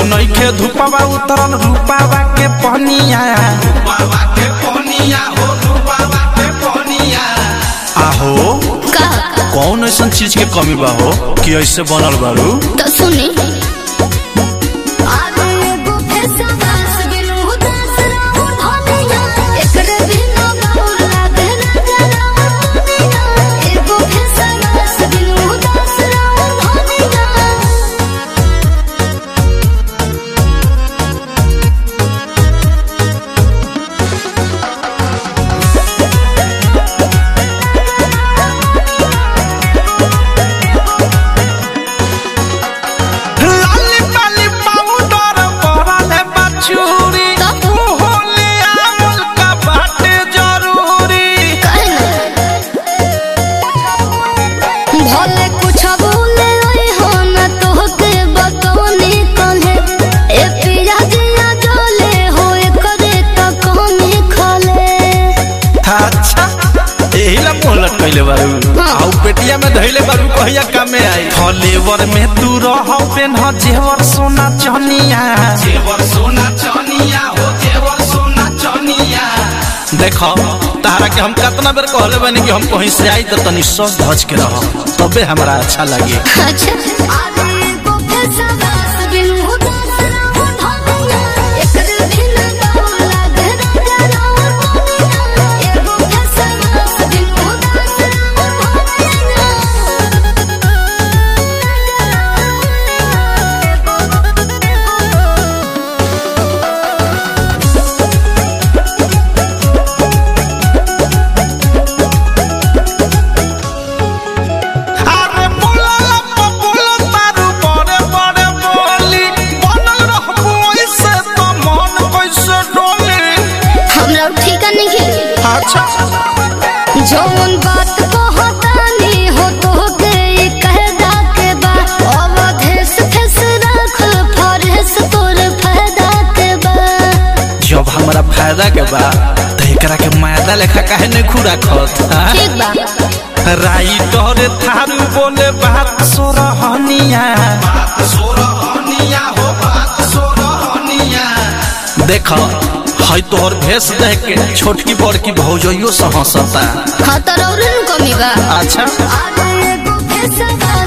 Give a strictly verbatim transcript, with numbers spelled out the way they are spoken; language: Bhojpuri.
नइखे धुपावा उतरल रूपावा के पहनिया रूपावा के पहनिया हो रूपावा के पहनिया आहो का कौन ऐसा चीज के कमी बा हो कि ऐसे बनल बारू तो सुनी कैले बारू आउ पेटिया में धइले बारू कहिया कामे आई फलेवर में तू रह पेन ह जेवर सोना चनिया जेवर सोना चनिया हो जेवर सोना चनिया देखो तारा के हम कितना बेर कहले बानी कि हम कहीं से आई त तनी सज धज के रह तबे हमरा अच्छा लागे अच्छा जौन बात कहतानी हो तो के कहदा के बा अवधेश फेस रखल फरेस तोर फायदा के बा जब हमरा फायदा के बा त एकरा के मायदा लेखा काहे ने खुरा खत ठीक बा राइटर थारू बोले बात सोरहनिया बात सोरहनिया हो बात सोरहनिया देखो हई तोहर भेष देख के छोटकी बड़की भौजइयो से हंसता हाँ तो कमी बा अच्छा